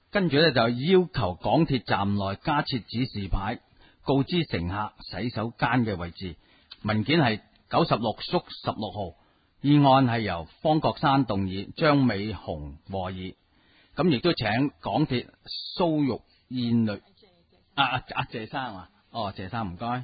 跟住咧就要求港鐵站內加設指示牌，告知乘客洗手間嘅位置。文件係96/16號，議案係由方國珊動議，張美雄和議。咁亦都請港鐵蘇玉燕女謝生啊，謝生唔該。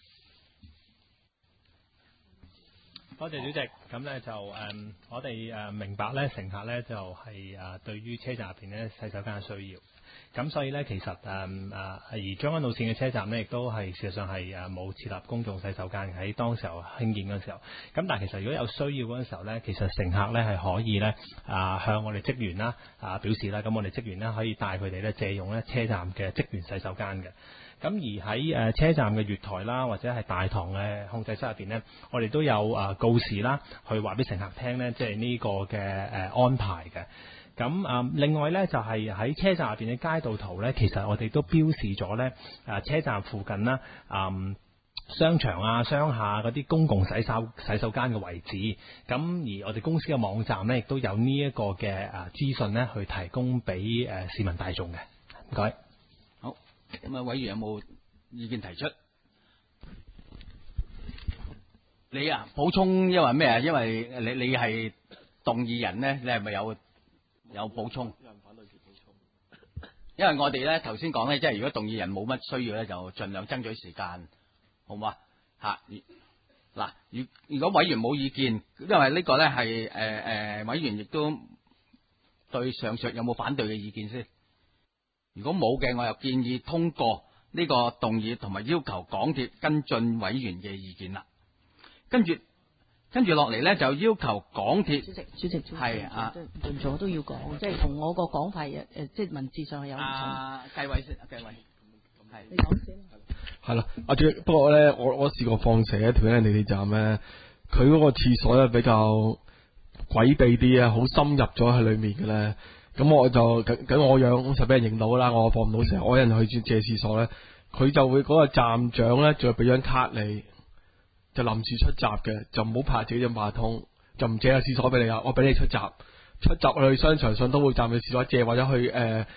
多謝主席。咁咧就我哋明白咧，乘客咧就係對於車站入邊咧洗手間嘅需要。咁所以咧，其實而將軍澳線嘅車站咧，亦都係事實上係冇設立公眾洗手間嘅，喺當時候興建嗰陣時候。咁但係其實如果有需要嗰陣時候咧，其實乘客咧係可以咧向我哋職員啦表示啦，咁我哋職員咧可以帶佢哋咧借用咧車站嘅職員洗手間嘅。咁而喺車站嘅月台啦，或者係大堂嘅控制室入邊呢，我哋都有告示啦，去話俾乘客聽呢，即係呢個嘅安排嘅。咁另外呢，就係喺車站入邊嘅街道圖呢，其實我哋都標示咗呢車站附近啦，商場啊、商廈嗰啲公共洗手間嘅位置。咁而我哋公司嘅網站呢，亦都有呢一個嘅資訊呢，去提供俾市民大眾嘅。唔該。 好，咁啊，委員有冇意見提出？你補充，因為咩啊？因為你係動議人呢，你係咪有補充？因為我哋咧頭先講咧，即係如果動議人冇乜需要咧，就盡量爭取時間，好嘛？嗱，如果委員冇意見，因為呢個咧係委員亦都對上述有冇反對嘅意見先？如果冇嘅，我又建議通過呢個動議，同埋要求港鐵跟進委員嘅意見啦。跟住落嚟咧，就要求港鐵主席係換咗都要講，即係同我個講法即係文字上有唔同。 計位先，計位係你講先。 係啦，主席，不過咧，我試過放蛇一條咧，地鐵站咧，佢嗰個廁所咧比較詭秘啲啊，好深入咗喺裏面嘅咧。咁我就咁我樣就俾人認到啦，我放唔到蛇，我有人去借廁所咧，佢就會嗰個站長咧，就俾張卡你，就臨時出閘嘅，就唔好拍自己張八通，就唔借個廁所俾你啊，我俾你出閘去商場上都會站嘅廁所借，或者去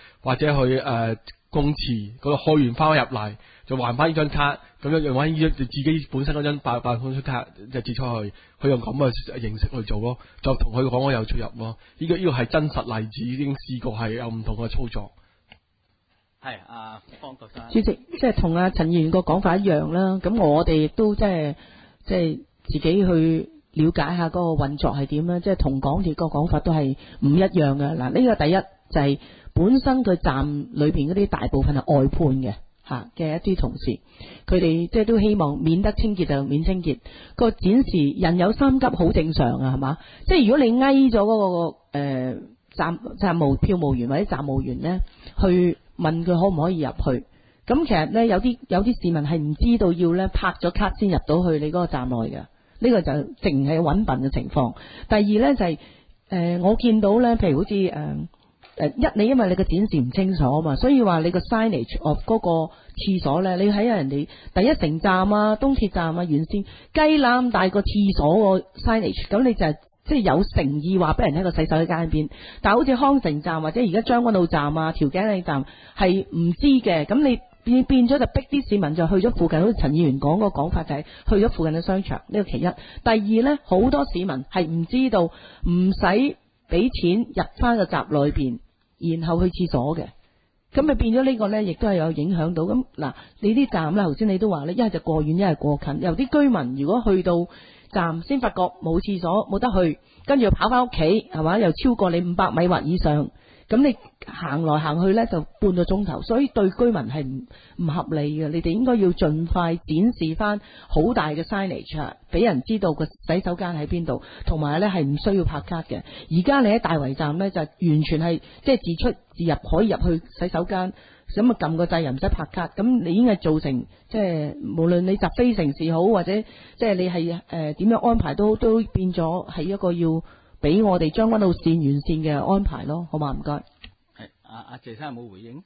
公廁嗰度開完翻入嚟，就還翻呢張卡，咁樣用翻呢張自己本身嗰張八通出卡就借出去，佢用咁嘅形式去做咯，就同佢講我有出入咯。呢個係真實例子，已經試過係有唔同嘅操作。 係方國珊主席，即係同阿陳議員個講法一樣啦。咁我哋亦都即係自己去了解下嗰個運作係點啦。即係同港鐵個講法都係唔一樣嘅。嗱，呢個第一就係本身佢站裏邊嗰啲大部分係外判嘅一啲同事，佢哋即係都希望免得清潔就免清潔。個展示人有三急好正常啊，係嘛？即係如果你翳咗嗰個站務票務員或者站務員呢，去問佢可唔可以入去？咁其實呢，有啲市民係唔知道要呢拍咗卡先入到去你嗰個站內嘅，呢個就淨係揾笨嘅情況。第二呢，就係我見到呢，譬如好似因為你個展示唔清楚啊嘛，所以話你個 signage of 嗰個廁所呢，你睇下人哋第一城站啊、東鐵站啊、沿線雞腩大個廁所個 signage， 咁你就係即係有誠意話俾人聽個洗手喺街邊。但係好似康城站或者而家將軍澳站啊、調景嶺站係唔知嘅，咁你變咗就逼啲市民就去咗附近，好似陳議員講個講法就係去咗附近嘅商場，呢個其一。第二呢，好多市民係唔知道唔使俾錢入翻個閘裏邊，然後去廁所嘅，咁咪變咗呢個呢，亦都係有影響到。咁嗱，你啲站啦，頭先你都話呢，一係就過遠，一係過近。有啲居民如果去到站先發覺冇廁所冇得去，跟住又跑翻屋企，係嘛？又超過你500米或以上，咁你行來行去呢，就半個鐘頭，所以對居民係唔合理嘅。你哋應該要盡快展示翻好大嘅 signage，俾人知道個洗手間喺邊度，同埋呢係唔需要拍卡嘅。而家你喺大圍站呢，就完全係即係自出自入可以入去洗手間，咁啊撳個掣又唔使拍卡，咁你已經係造成即係無論你集非城市好，或者即係你係點樣安排都變咗係一個要俾我哋將軍澳線沿線嘅安排咯，好嘛？唔該。 係阿謝生有冇回應？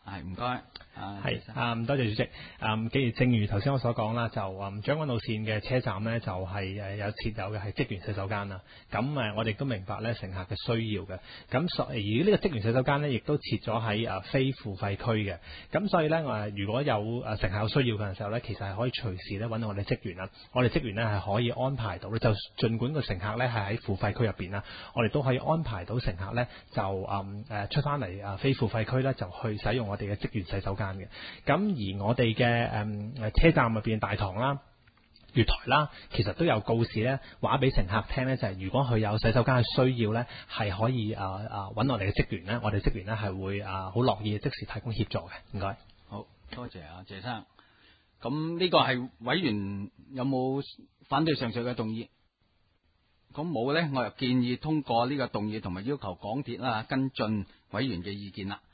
係唔該。 係多謝主席。既然正如頭先我所講啦，就將軍澳線嘅車站咧就係有設有嘅係職員洗手間啦。咁我哋都明白咧乘客嘅需要嘅。咁而呢個職員洗手間咧，亦都設咗喺非付費區嘅。咁所以咧如果有乘客有需要嘅時候咧，其實係可以隨時咧揾到我哋職員啦。我哋職員咧係可以安排到咧，就儘管個乘客咧係喺付費區入邊啦，我哋都可以安排到乘客咧就出翻嚟非付費區咧就去使用我哋嘅職員洗手間嘅。咁而我哋嘅車站入邊大堂啦、月台啦，其實都有告示咧，話俾乘客聽咧，就係如果佢有洗手間嘅需要咧，係可以揾我哋嘅職員咧，我哋職員咧係會好樂意即時提供協助嘅。唔該， 好多謝謝生。咁呢個係委員有冇反對上述嘅動議？咁冇咧，我又建議通過呢個動議同埋要求港鐵啦跟進委員嘅意見啦。